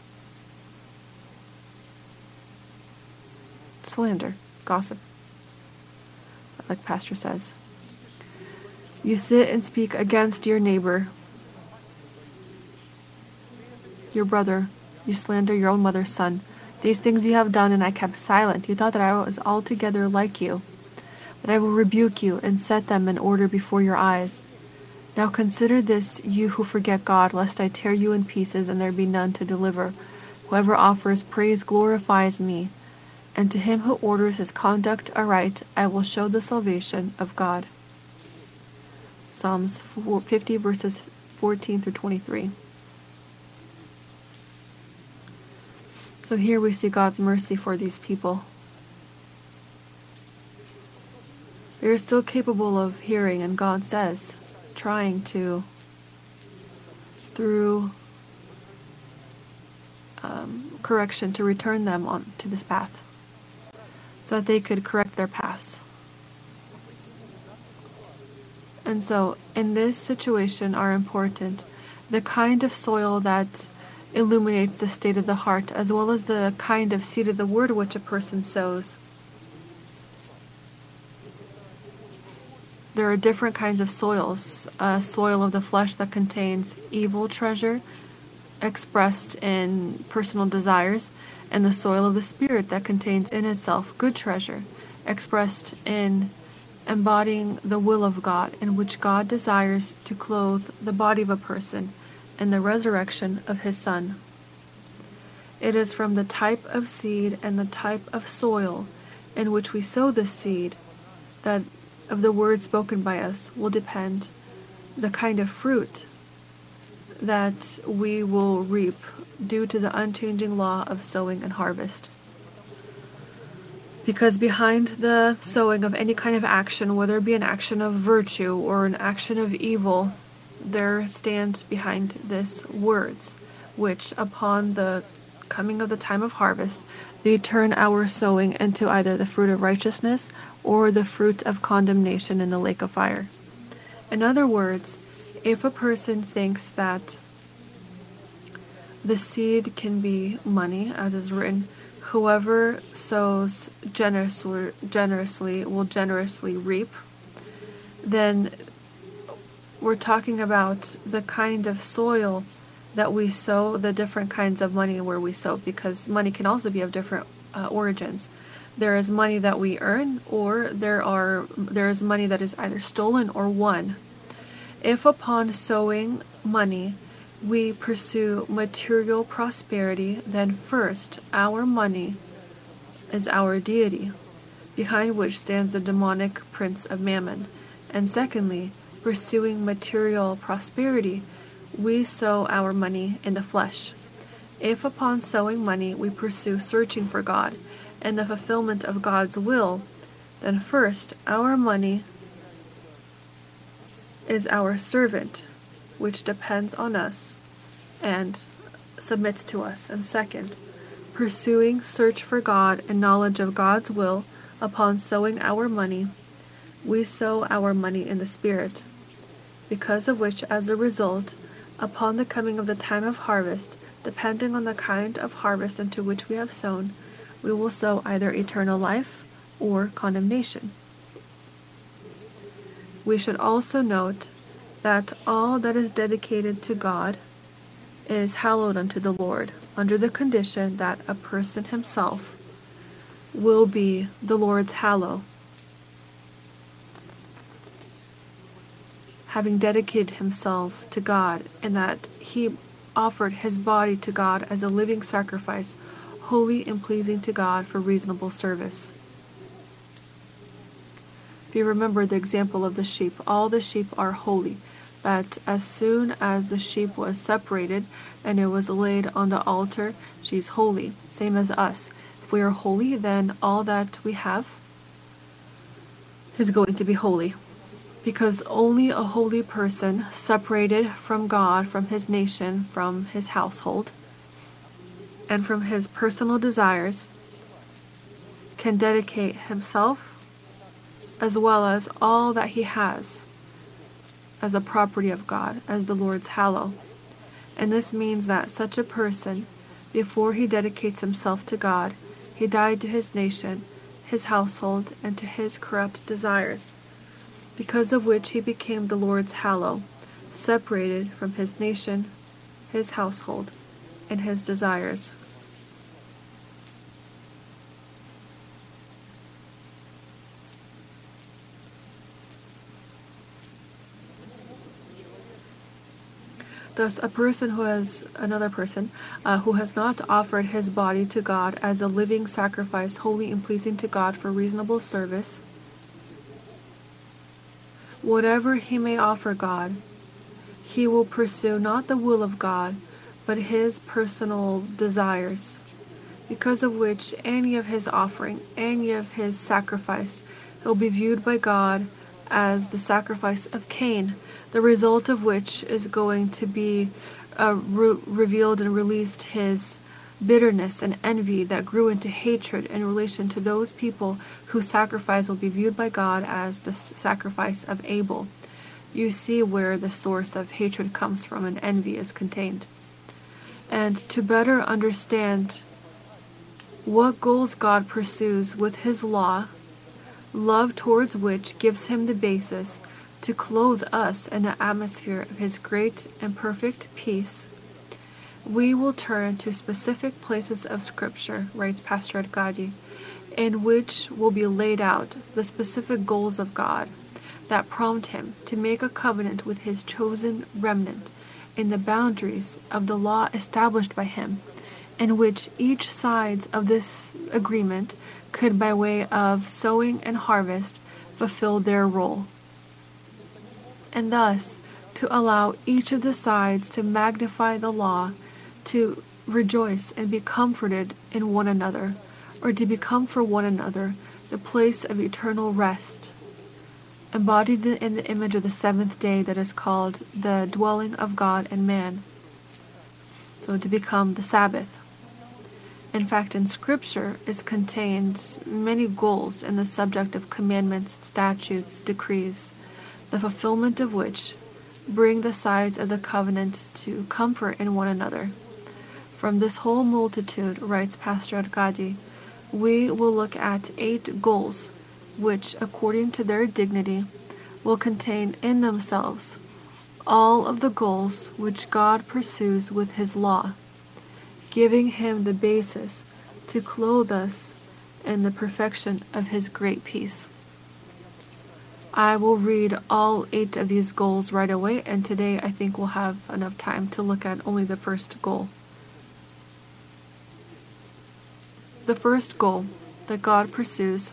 Slander, gossip, like Pastor says. You sit and speak against your neighbor, your brother. You slander your own mother's son. These things you have done, and I kept silent. You thought that I was altogether like you. But I will rebuke you and set them in order before your eyes. Now consider this, you who forget God, lest I tear you in pieces and there be none to deliver. Whoever offers praise glorifies me, and to him who orders his conduct aright, I will show the salvation of God. Psalms 50 verses 14-23. So here we see God's mercy for these people. They are still capable of hearing, and God says, trying to, through correction, to return them on to this path, so that they could correct their paths. And so, in this situation are important the kind of soil that illuminates the state of the heart, as well as the kind of seed of the word which a person sows. There are different kinds of soils. A soil of the flesh that contains evil treasure expressed in personal desires, and the soil of the spirit that contains in itself good treasure expressed in embodying the will of God, in which God desires to clothe the body of a person in the resurrection of his Son. It is from the type of seed and the type of soil in which we sow this seed that of the word spoken by us will depend the kind of fruit that we will reap due to the unchanging law of sowing and harvest. Because behind the sowing of any kind of action, whether it be an action of virtue or an action of evil, there stand behind this words, which upon the coming of the time of harvest, they turn our sowing into either the fruit of righteousness or the fruit of condemnation in the lake of fire. In other words, if a person thinks that the seed can be money, as is written, whoever sows generously will generously reap, then we're talking about the kind of soil that we sow, the different kinds of money where we sow, because money can also be of different origins. There is money that we earn, or there is money that is either stolen or won. If upon sowing money we pursue material prosperity, then first, our money is our deity, behind which stands the demonic prince of Mammon. And secondly, pursuing material prosperity, we sow our money in the flesh. If upon sowing money we pursue searching for God and the fulfillment of God's will, then first, our money is our servant, which depends on us and submits to us. And second, pursuing search for God and knowledge of God's will upon sowing our money, we sow our money in the Spirit, because of which, as a result, upon the coming of the time of harvest, depending on the kind of harvest into which we have sown, we will sow either eternal life or condemnation. We should also note that all that is dedicated to God is hallowed unto the Lord, under the condition that a person himself will be the Lord's hallow, having dedicated himself to God, and that he offered his body to God as a living sacrifice, holy and pleasing to God for reasonable service. If you remember the example of the sheep, all the sheep are holy, but as soon as the sheep was separated and it was laid on the altar, she's holy, same as us. If we are holy, then all that we have is going to be holy, because only a holy person separated from God, from his nation, from his household, and from his personal desires can dedicate himself as well as all that he has as a property of God, as the Lord's hallow. And this means that such a person, before he dedicates himself to God, he died to his nation, his household, and to his corrupt desires, because of which he became the Lord's hallow, separated from his nation, his household, and his desires. Thus, another person who has not offered his body to God as a living sacrifice, holy and pleasing to God for reasonable service, whatever he may offer God, he will pursue not the will of God, but his personal desires, because of which any of his offering, any of his sacrifice, will be viewed by God as the sacrifice of Cain, the result of which is going to be revealed and released his bitterness and envy that grew into hatred in relation to those people whose sacrifice will be viewed by God as the sacrifice of Abel. You see where the source of hatred comes from and envy is contained. And to better understand what goals God pursues with his law, love towards which gives him the basis to clothe us in the atmosphere of his great and perfect peace, we will turn to specific places of Scripture, writes Pastor Arkady, in which will be laid out the specific goals of God that prompt him to make a covenant with his chosen remnant in the boundaries of the law established by him, in which each side of this agreement could, by way of sowing and harvest, fulfill their role, and thus to allow each of the sides to magnify the law, to rejoice and be comforted in one another, or to become for one another the place of eternal rest, embodied in the image of the seventh day that is called the dwelling of God and man, so to become the Sabbath. In fact, in Scripture is contained many goals in the subject of commandments, statutes, decrees, the fulfillment of which bring the sides of the covenant to comfort in one another. From this whole multitude, writes Pastor Arkady, we will look at 8 goals, which, according to their dignity, will contain in themselves all of the goals which God pursues with his law, giving him the basis to clothe us in the perfection of his great peace. I will read all 8 of these goals right away, and today I think we'll have enough time to look at only the first goal. The first goal that God pursues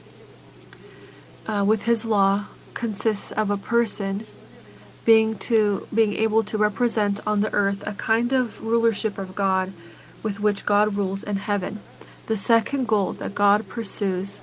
with His law consists of a person being able to represent on the earth a kind of rulership of God with which God rules in heaven. The second goal that God pursues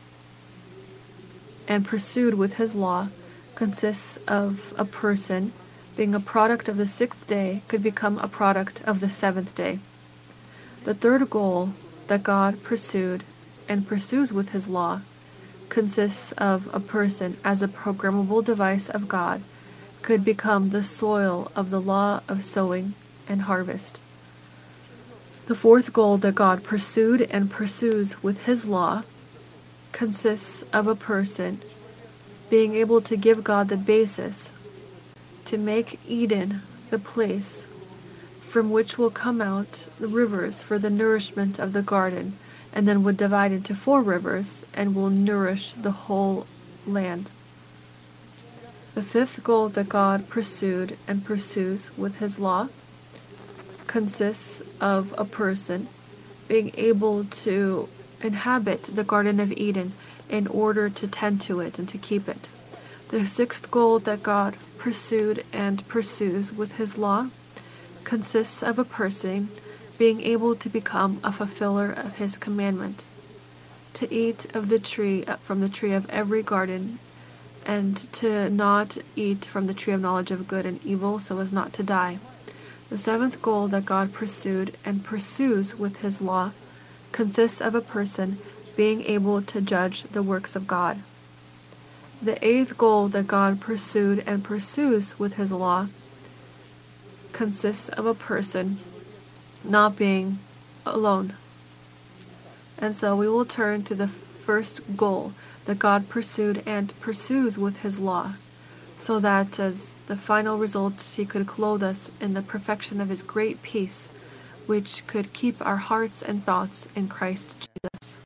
and pursued with His law consists of a person being a product of the 6th day could become a product of the 7th day. The third goal that God pursued and pursues with His law consists of a person as a programmable device of God could become the soil of the law of sowing and harvest. The fourth goal that God pursued and pursues with His law consists of a person being able to give God the basis to make Eden the place from which will come out the rivers for the nourishment of the garden, and then would divide into 4 rivers and will nourish the whole land. The fifth goal that God pursued and pursues with His law consists of a person being able to inhabit the Garden of Eden in order to tend to it and to keep it. The sixth goal that God pursued and pursues with His law consists of a person being able to become a fulfiller of His commandment, to eat of the tree from the tree of every garden, and to not eat from the tree of knowledge of good and evil so as not to die. The seventh goal that God pursued and pursues with His law consists of a person being able to judge the works of God. The eighth goal that God pursued and pursues with His law consists of a person not being alone. And so we will turn to the first goal that God pursued and pursues with His law, so that as the final result He could clothe us in the perfection of His great peace, which could keep our hearts and thoughts in Christ Jesus.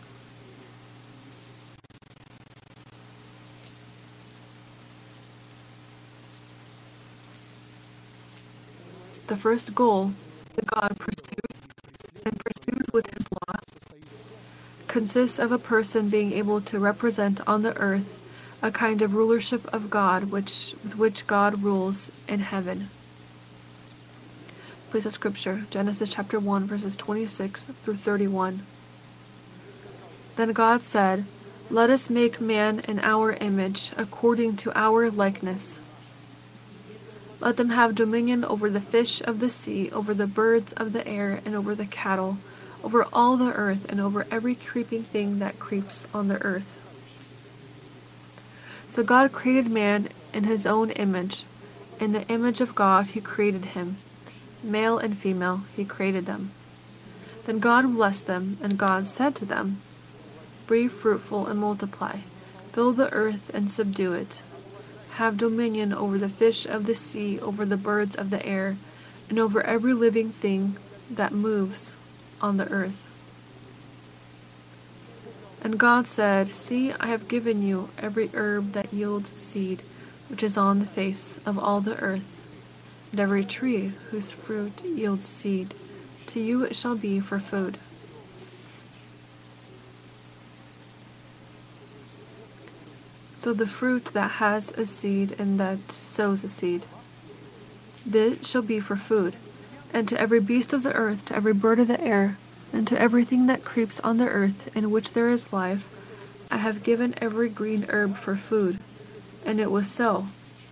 The first goal that God pursued and pursues with His law consists of a person being able to represent on the earth a kind of rulership of God with which God rules in heaven. Please, a scripture, Genesis chapter 1, verses 26 through 31. Then God said, "Let us make man in our image, according to our likeness. Let them have dominion over the fish of the sea, over the birds of the air, and over the cattle, over all the earth, and over every creeping thing that creeps on the earth." So God created man in His own image. In the image of God He created him. Male and female He created them. Then God blessed them, and God said to them, "Be fruitful and multiply, fill the earth and subdue it. Have dominion over the fish of the sea, over the birds of the air, and over every living thing that moves on the earth." And God said, "See, I have given you every herb that yields seed, which is on the face of all the earth, and every tree whose fruit yields seed. To you it shall be for food." So the fruit that has a seed and that sows a seed, this shall be for food. And to every beast of the earth, to every bird of the air, and to everything that creeps on the earth in which there is life, I have given every green herb for food. And it was so.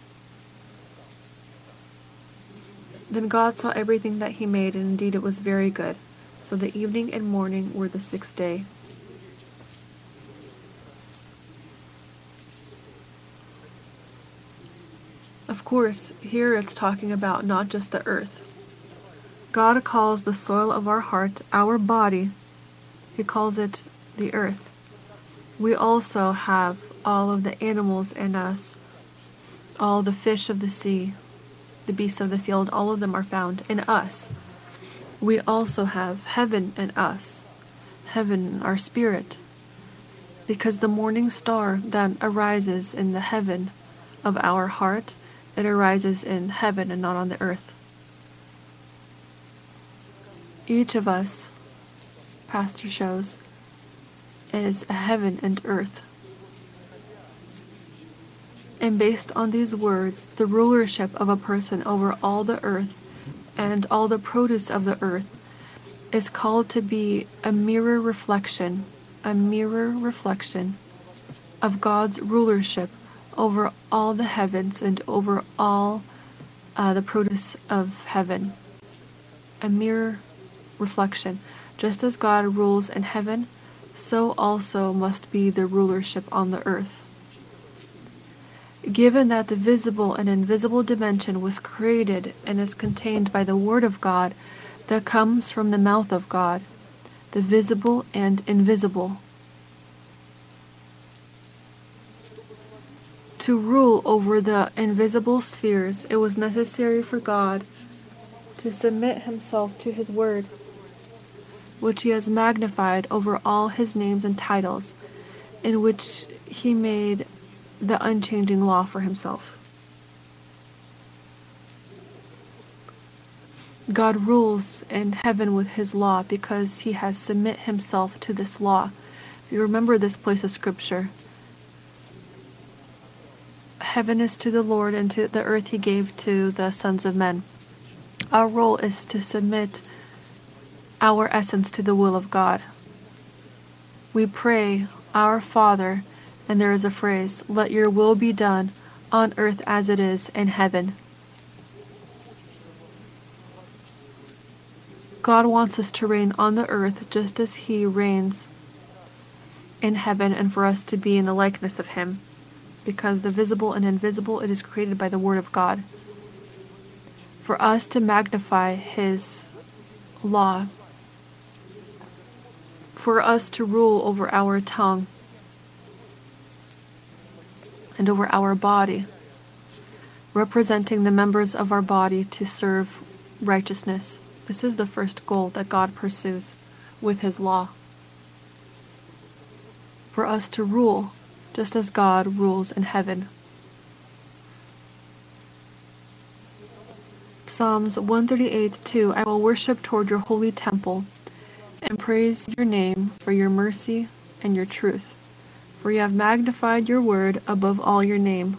Then God saw everything that He made, and indeed it was very good. So the evening and morning were the 6th day. Of course, here it's talking about not just the earth. God calls the soil of our heart our body. He calls it the earth. We also have all of the animals in us, all the fish of the sea, the beasts of the field, all of them are found in us. We also have heaven in us, heaven, our spirit. because the morning star that arises in the heaven of our heart, it arises in heaven and not on the earth. Each of us, Pastor shows, is a heaven and earth. And based on these words, the rulership of a person over all the earth and all the produce of the earth is called to be a mirror reflection of God's rulership over all the heavens and over all the produce of heaven. A mirror reflection. Just as God rules in heaven, so also must be the rulership on the earth. Given that the visible and invisible dimension was created and is contained by the Word of God that comes from the mouth of God, the visible and invisible. To rule over the invisible spheres, it was necessary for God to submit himself to his word, which he has magnified over all his names and titles, in which he made the unchanging law for himself. God rules in heaven with his law because he has submit himself to this law. If you remember this place of scripture, heaven is to the Lord, and to the earth he gave to the sons of men. Our role is to submit our essence to the will of God. We pray, Our Father, and there is a phrase, let your will be done on earth as it is in heaven. God wants us to reign on the earth just as he reigns in heaven, and for us to be in the likeness of him, because the visible and invisible, it is created by the word of God. For us to magnify his law, for us to rule over our tongue and over our body, representing the members of our body to serve righteousness. This is the first goal that God pursues with his law. For us to rule just as God rules in heaven. Psalms 138:2, I will worship toward your holy temple and praise your name for your mercy and your truth. For you have magnified your word above all your name.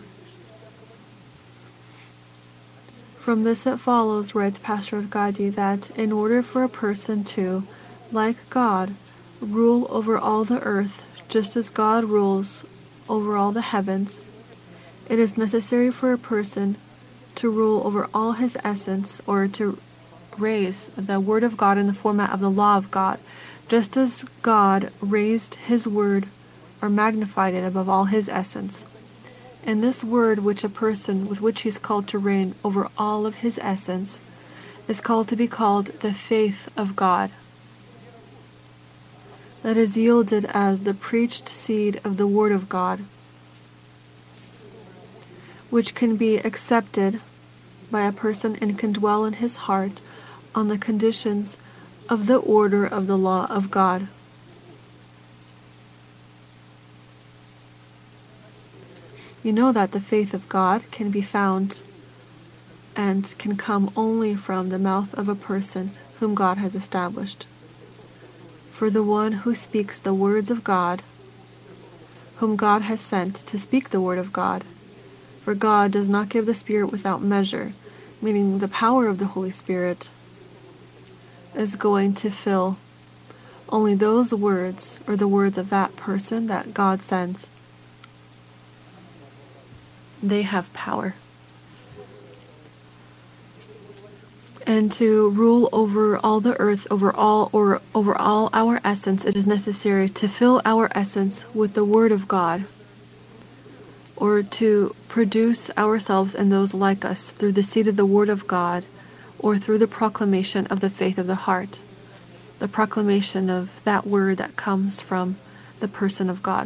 From this it follows, writes Pastor Arkady, that in order for a person to, like God, rule over all the earth, just as God rules over all the heavens, it is necessary for a person to rule over all his essence, or to raise the word of God in the format of the law of God, just as God raised his word or magnified it above all his essence. And this word which a person with which he is called to reign over all of his essence is called to be called the faith of God, that is yielded as the preached seed of the word of God, which can be accepted by a person and can dwell in his heart on the conditions of the order of the law of God. You know that the faith of God can be found and can come only from the mouth of a person whom God has established. For the one who speaks the words of God, whom God has sent to speak the word of God. For God does not give the Spirit without measure, meaning the power of the Holy Spirit is going to fill only those words, or the words of that person that God sends. They have power. And to rule over all the earth, over all our essence, it is necessary to fill our essence with the word of God, or to produce ourselves and those like us through the seed of the word of God, or through the proclamation of the faith of the heart, the proclamation of that word that comes from the person of God.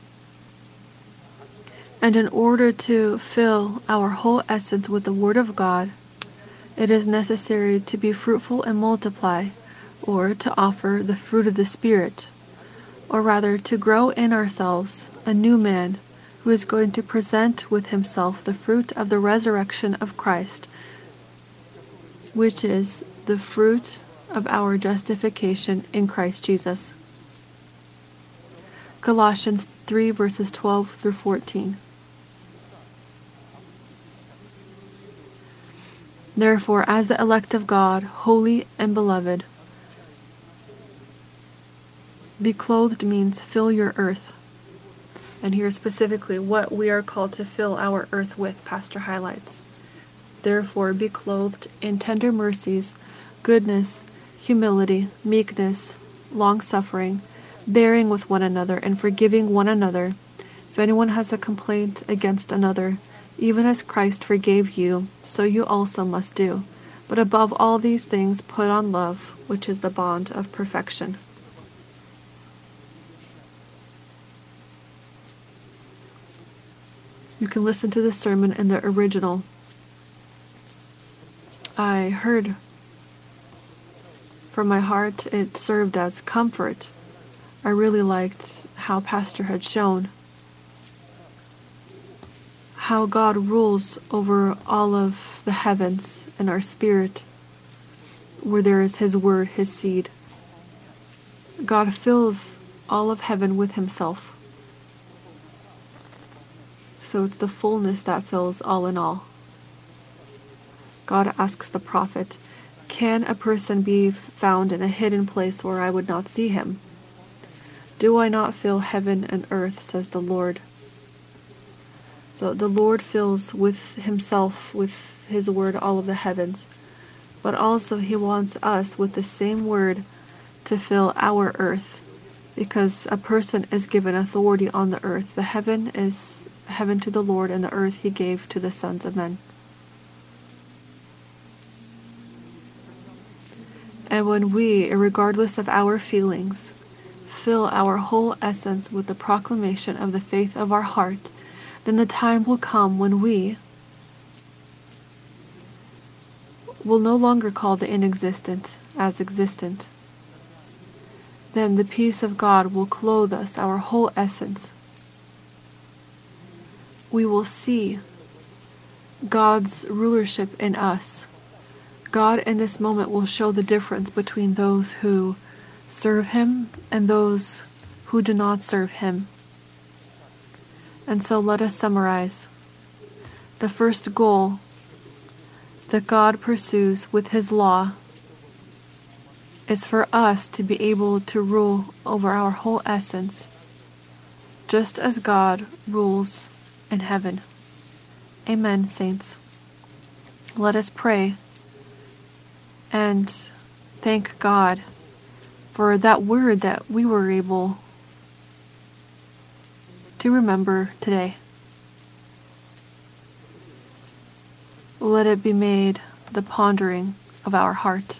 And in order to fill our whole essence with the word of God, it is necessary to be fruitful and multiply, or to offer the fruit of the Spirit, or rather to grow in ourselves a new man who is going to present with himself the fruit of the resurrection of Christ, which is the fruit of our justification in Christ Jesus. Colossians 3 verses 12 through 14. Therefore, as the elect of God, holy and beloved, be clothed means fill your earth. And here specifically what we are called to fill our earth with, Pastor highlights. Therefore, be clothed in tender mercies, goodness, humility, meekness, long-suffering, bearing with one another, and forgiving one another. If anyone has a complaint against another, even as Christ forgave you, so you also must do. But above all these things, put on love, which is the bond of perfection. You can listen to the sermon in the original. I heard from my heart it served as comfort. I really liked how Pastor had shown how God rules over all of the heavens and our spirit, where there is His word, His seed. God fills all of heaven with Himself. So it's the fullness that fills all in all. God asks the prophet, "Can a person be found in a hidden place where I would not see him? Do I not fill heaven and earth, says the Lord?" So the Lord fills with Himself, with His word, all of the heavens. But also He wants us with the same word to fill our earth, because a person is given authority on the earth. The heaven is heaven to the Lord, and the earth He gave to the sons of men. And when we, regardless of our feelings, fill our whole essence with the proclamation of the faith of our heart, then the time will come when we will no longer call the inexistent as existent. Then the peace of God will clothe us, our whole essence. We will see God's rulership in us. God in this moment will show the difference between those who serve Him and those who do not serve Him. And so let us summarize. The first goal that God pursues with His law is for us to be able to rule over our whole essence, just as God rules in heaven. Amen, saints. Let us pray and thank God for that word that we were able to remember today. Let it be made the pondering of our heart.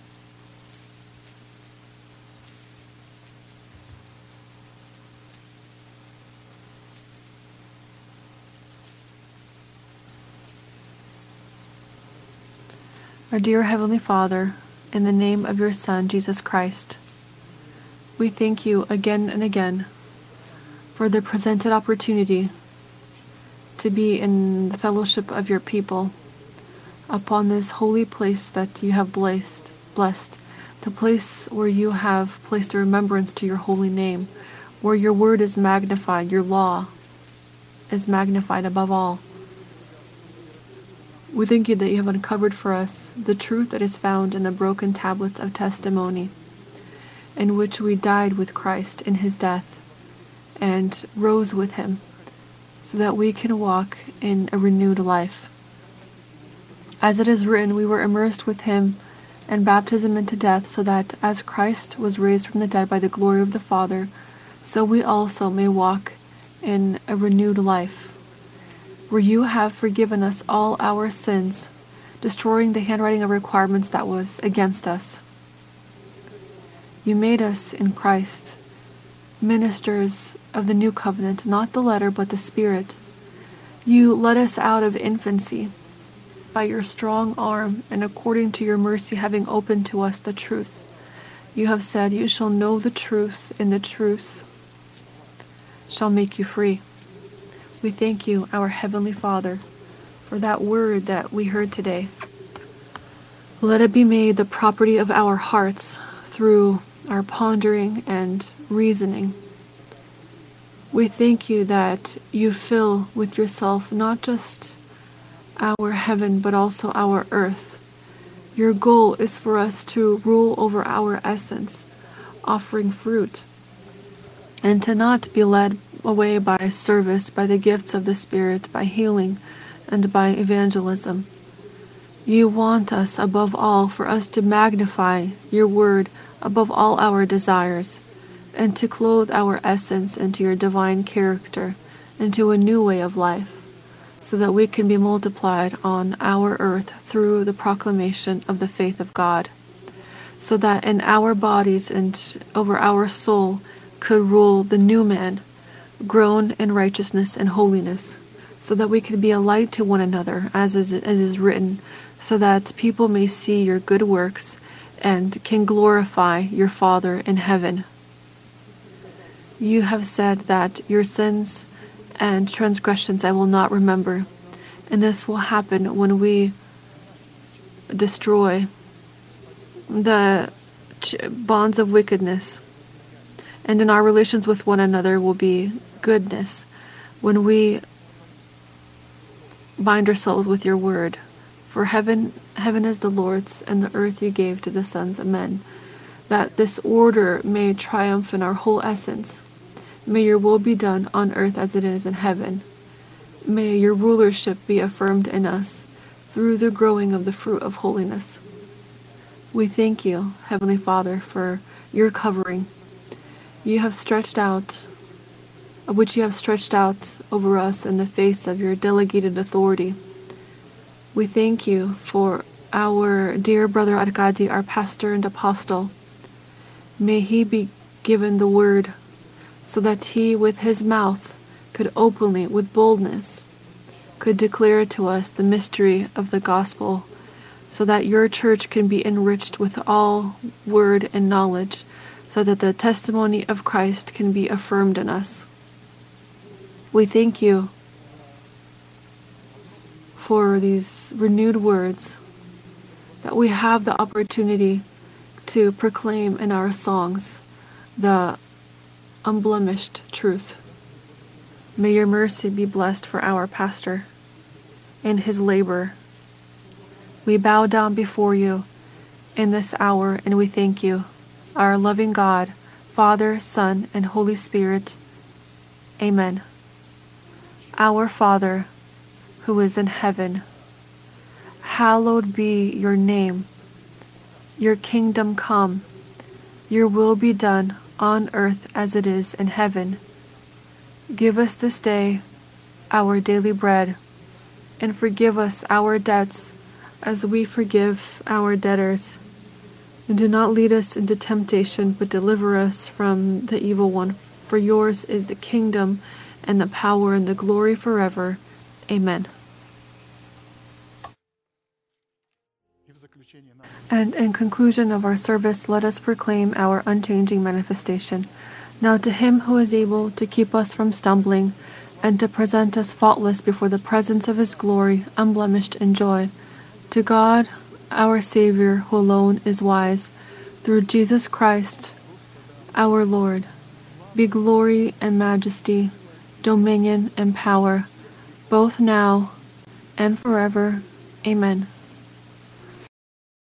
Our dear Heavenly Father, in the name of your Son, Jesus Christ, we thank you again and again for the presented opportunity to be in the fellowship of your people upon this holy place that you have blessed, the place where you have placed a remembrance to your holy name, where your word is magnified, your law is magnified above all. We thank you that you have uncovered for us the truth that is found in the broken tablets of testimony, in which we died with Christ in His death and rose with Him, so that we can walk in a renewed life. As it is written, we were immersed with Him in baptism into death, so that as Christ was raised from the dead by the glory of the Father, so we also may walk in a renewed life, where you have forgiven us all our sins, destroying the handwriting of requirements that was against us. You made us in Christ ministers of the new covenant, not the letter but the Spirit. You led us out of infancy by your strong arm, and according to your mercy having opened to us the truth. You have said, "You shall know the truth, and the truth shall make you free. We thank you, our Heavenly Father, for that word that we heard today. Let it be made the property of our hearts through our pondering and reasoning. We thank you that you fill with yourself not just our heaven, but also our earth. Your goal is for us to rule over our essence, offering fruit, and to not be led away by service, by the gifts of the Spirit, by healing, and by evangelism. You want us, above all, for us to magnify your word above all our desires, and to clothe our essence into your divine character, into a new way of life, so that we can be multiplied on our earth through the proclamation of the faith of God, so that in our bodies and over our soul could rule the new man, grown in righteousness and holiness, so that we could be a light to one another, as is written, so that people may see your good works and can glorify your Father in heaven. You have said that your sins and transgressions I will not remember, and this will happen when we destroy the bonds of wickedness, and in our relations with one another will be goodness when we bind ourselves with your word. For heaven is the Lord's, and the earth you gave to the sons of men, that this order may triumph in our whole essence. May your will be done on earth as it is in heaven. May your rulership be affirmed in us through the growing of the fruit of holiness. We thank you, Heavenly Father, for your covering. Which you have stretched out over us in the face of your delegated authority. We thank you for our dear brother Arkady, our pastor and apostle. May he be given the word, so that he with his mouth could openly, with boldness, could declare to us the mystery of the gospel, so that your church can be enriched with all word and knowledge, so that the testimony of Christ can be affirmed in us. We thank you for these renewed words that we have the opportunity to proclaim in our songs the unblemished truth. May your mercy be blessed for our pastor in his labor. We bow down before you in this hour, and we thank you, our loving God, Father, Son, and Holy Spirit. Amen. Our Father, who is in heaven, hallowed be your name. Your kingdom come. Your will be done on earth as it is in heaven. Give us this day our daily bread, and forgive us our debts as we forgive our debtors. And do not lead us into temptation, but deliver us from the evil one. For yours is the kingdom, and the power, and the glory forever. Amen. And in conclusion of our service, let us proclaim our unchanging manifestation. Now to him who is able to keep us from stumbling, and to present us faultless before the presence of his glory, unblemished in joy, to God, our Savior, who alone is wise, through Jesus Christ, our Lord, be glory and majesty, dominion and power, both now and forever. Amen.